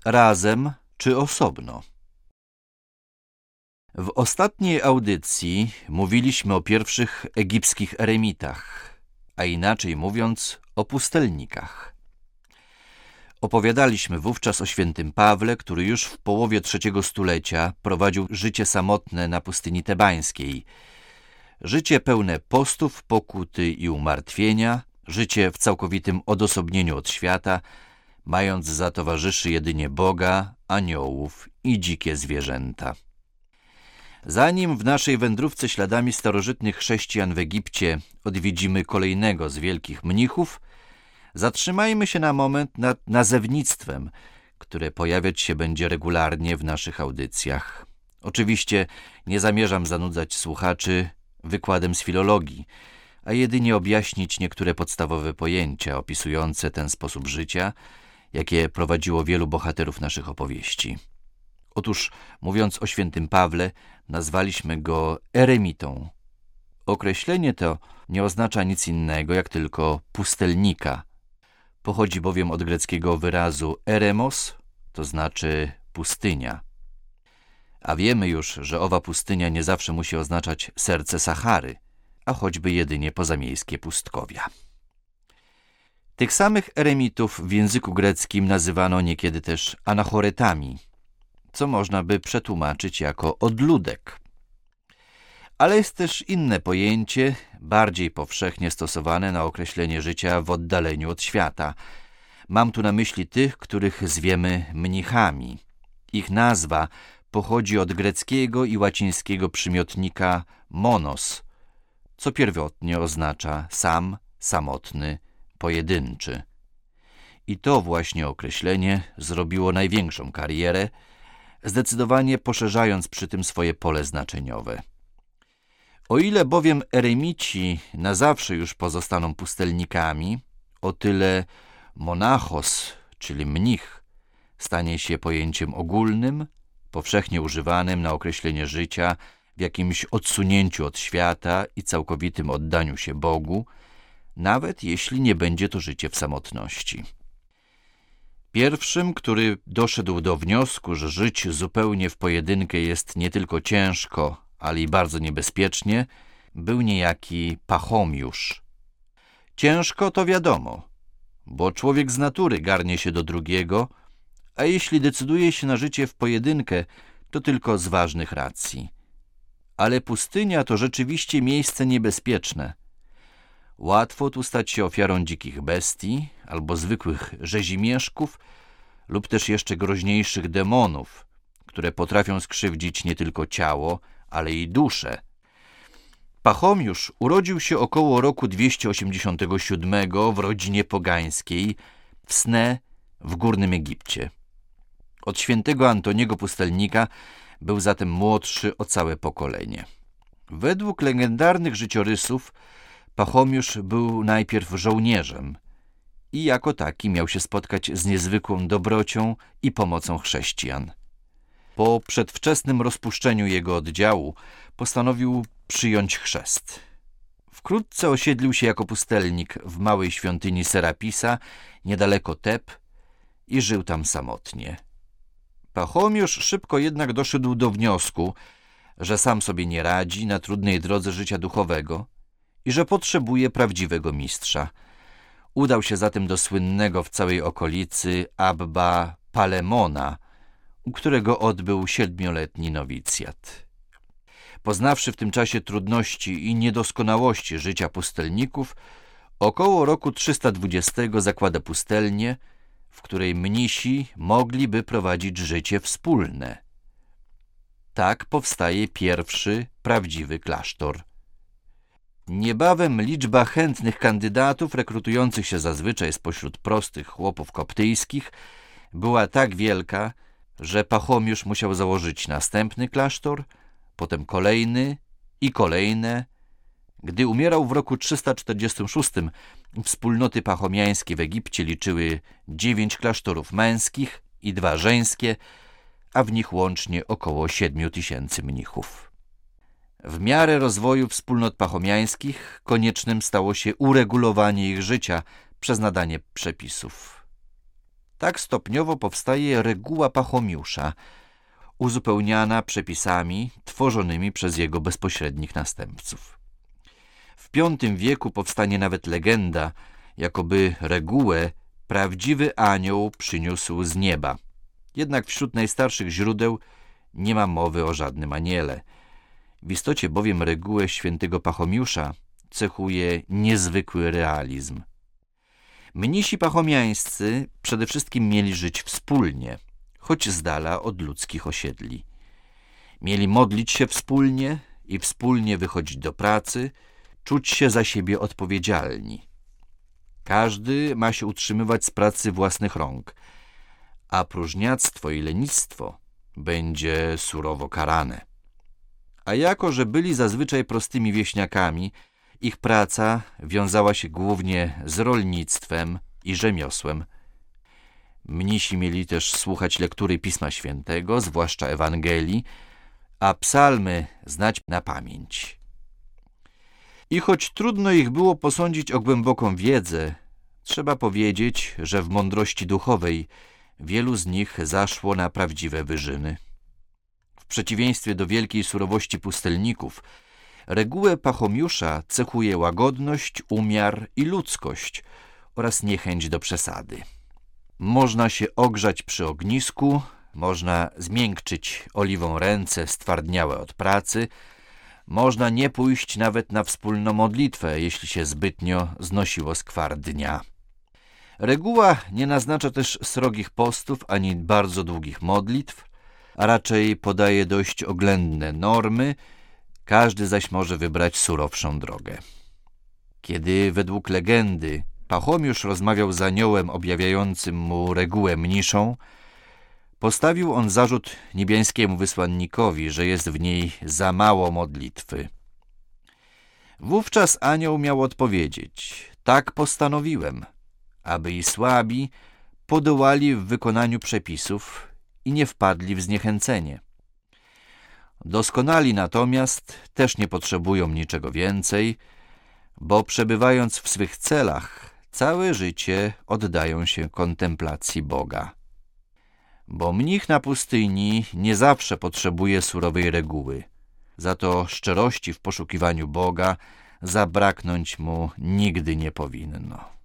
razem czy osobno. W ostatniej audycji mówiliśmy o pierwszych egipskich eremitach, a inaczej mówiąc o pustelnikach. Opowiadaliśmy wówczas o świętym Pawle, który już w połowie III stulecia prowadził życie samotne na pustyni tebańskiej. Życie pełne postów, pokuty i umartwienia, życie w całkowitym odosobnieniu od świata, mając za towarzyszy jedynie Boga, aniołów i dzikie zwierzęta. Zanim w naszej wędrówce śladami starożytnych chrześcijan w Egipcie odwiedzimy kolejnego z wielkich mnichów, zatrzymajmy się na moment nad nazewnictwem, które pojawiać się będzie regularnie w naszych audycjach. Oczywiście nie zamierzam zanudzać słuchaczy wykładem z filologii, a jedynie objaśnić niektóre podstawowe pojęcia opisujące ten sposób życia, jakie prowadziło wielu bohaterów naszych opowieści. Otóż, mówiąc o świętym Pawle, nazwaliśmy go eremitą. Określenie to nie oznacza nic innego jak tylko pustelnika. Pochodzi bowiem od greckiego wyrazu eremos, to znaczy pustynia. A wiemy już, że owa pustynia nie zawsze musi oznaczać serce Sahary, a choćby jedynie pozamiejskie pustkowia. Tych samych eremitów w języku greckim nazywano niekiedy też anachoretami, co można by przetłumaczyć jako odludek. Ale jest też inne pojęcie, bardziej powszechnie stosowane na określenie życia w oddaleniu od świata. Mam tu na myśli tych, których zwiemy mnichami. Ich nazwa pochodzi od greckiego i łacińskiego przymiotnika monos, co pierwotnie oznacza sam, samotny, pojedynczy. I to właśnie określenie zrobiło największą karierę, zdecydowanie poszerzając przy tym swoje pole znaczeniowe. O ile bowiem eremici na zawsze już pozostaną pustelnikami, o tyle monachos, czyli mnich, stanie się pojęciem ogólnym, powszechnie używanym na określenie życia w jakimś odsunięciu od świata i całkowitym oddaniu się Bogu, nawet jeśli nie będzie to życie w samotności. Pierwszym, który doszedł do wniosku, że żyć zupełnie w pojedynkę jest nie tylko ciężko, ale i bardzo niebezpiecznie, był niejaki Pachomiusz. Ciężko to wiadomo, bo człowiek z natury garnie się do drugiego, a jeśli decyduje się na życie w pojedynkę, to tylko z ważnych racji. Ale pustynia to rzeczywiście miejsce niebezpieczne. Łatwo tu stać się ofiarą dzikich bestii albo zwykłych rzezimieszków lub też jeszcze groźniejszych demonów, które potrafią skrzywdzić nie tylko ciało, ale i duszę. Pachomiusz urodził się około roku 287 w rodzinie pogańskiej w Sne w Górnym Egipcie. Od świętego Antoniego Pustelnika był zatem młodszy o całe pokolenie. Według legendarnych życiorysów Pachomiusz był najpierw żołnierzem i jako taki miał się spotkać z niezwykłą dobrocią i pomocą chrześcijan. Po przedwczesnym rozpuszczeniu jego oddziału postanowił przyjąć chrzest. Wkrótce osiedlił się jako pustelnik w małej świątyni Serapisa, niedaleko Teb, i żył tam samotnie. Pachomiusz szybko jednak doszedł do wniosku, że sam sobie nie radzi na trudnej drodze życia duchowego i że potrzebuje prawdziwego mistrza. Udał się zatem do słynnego w całej okolicy Abba Palemona, u którego odbył 7-letni nowicjat. Poznawszy w tym czasie trudności i niedoskonałości życia pustelników, około roku 320 zakłada pustelnię, w której mnisi mogliby prowadzić życie wspólne. Tak powstaje pierwszy prawdziwy klasztor. Niebawem liczba chętnych kandydatów, rekrutujących się zazwyczaj spośród prostych chłopów koptyjskich, była tak wielka, że Pachomiusz musiał założyć następny klasztor, potem kolejny i kolejne. Gdy umierał w roku 346, wspólnoty pachomiańskie w Egipcie liczyły 9 klasztorów męskich i 2 żeńskie, a w nich łącznie około 7000 mnichów. W miarę rozwoju wspólnot pachomiańskich koniecznym stało się uregulowanie ich życia przez nadanie przepisów. Tak stopniowo powstaje reguła Pachomiusza, uzupełniana przepisami tworzonymi przez jego bezpośrednich następców. W V wieku powstanie nawet legenda, jakoby regułę prawdziwy anioł przyniósł z nieba. Jednak wśród najstarszych źródeł nie ma mowy o żadnym aniele. W istocie bowiem regułę świętego Pachomiusza cechuje niezwykły realizm. Mnisi pachomiańscy przede wszystkim mieli żyć wspólnie, choć z dala od ludzkich osiedli. Mieli modlić się wspólnie i wspólnie wychodzić do pracy, czuć się za siebie odpowiedzialni. Każdy ma się utrzymywać z pracy własnych rąk, a próżniactwo i lenistwo będzie surowo karane. A jako, że byli zazwyczaj prostymi wieśniakami, ich praca wiązała się głównie z rolnictwem i rzemiosłem. Mnisi mieli też słuchać lektury Pisma Świętego, zwłaszcza Ewangelii, a psalmy znać na pamięć. I choć trudno ich było posądzić o głęboką wiedzę, trzeba powiedzieć, że w mądrości duchowej wielu z nich zaszło na prawdziwe wyżyny. W przeciwieństwie do wielkiej surowości pustelników, regułę Pachomiusza cechuje łagodność, umiar i ludzkość oraz niechęć do przesady. Można się ogrzać przy ognisku, można zmiękczyć oliwą ręce stwardniałe od pracy, można nie pójść nawet na wspólną modlitwę, jeśli się zbytnio znosiło skwar dnia. Reguła nie naznacza też srogich postów ani bardzo długich modlitw, a raczej podaje dość oględne normy, każdy zaś może wybrać surowszą drogę. Kiedy według legendy Pachomiusz rozmawiał z aniołem objawiającym mu regułę mniszą, postawił on zarzut niebiańskiemu wysłannikowi, że jest w niej za mało modlitwy. Wówczas anioł miał odpowiedzieć: tak postanowiłem, aby i słabi podołali w wykonaniu przepisów i nie wpadli w zniechęcenie. Doskonali natomiast też nie potrzebują niczego więcej, bo przebywając w swych celach, całe życie oddają się kontemplacji Boga. Bo mnich na pustyni nie zawsze potrzebuje surowej reguły, za to szczerości w poszukiwaniu Boga zabraknąć mu nigdy nie powinno.